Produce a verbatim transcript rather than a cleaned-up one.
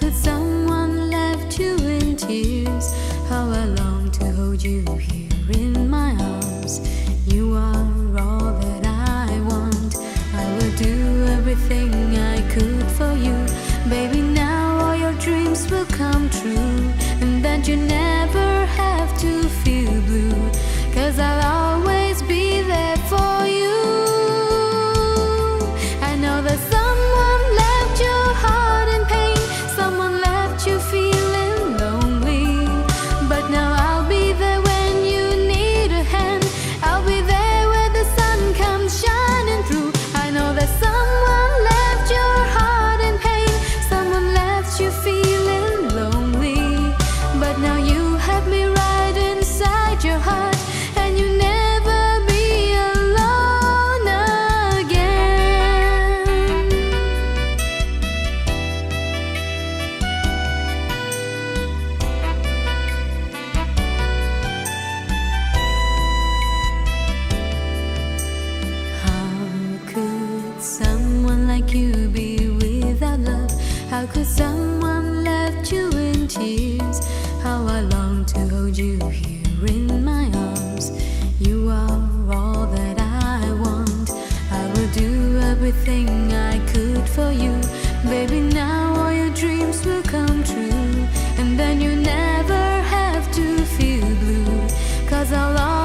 could someone left you in tears? How I long to hold you here in my arms. You are all that I want. I will do everything I could for you. Baby, now all your dreams will come true, and that you never have to feel blue, 'cause I'll always be there for you. I know that someone left your heart in pain, someone left you feeling lonely, but now I'll be there when you need a hand. I'll be there where the sun comes shining through. I know that someone left your heart in pain, someone left you feeling lonely, but now you have me right inside your heart, and you never be alone again. How could someone like you be without love? How could someone left you in tears? How I long to hold you here in my arms. You are all that I want. I will do everything I could for you. Baby, now all your dreams will come true, and then you never have to feel blue, 'cause I'll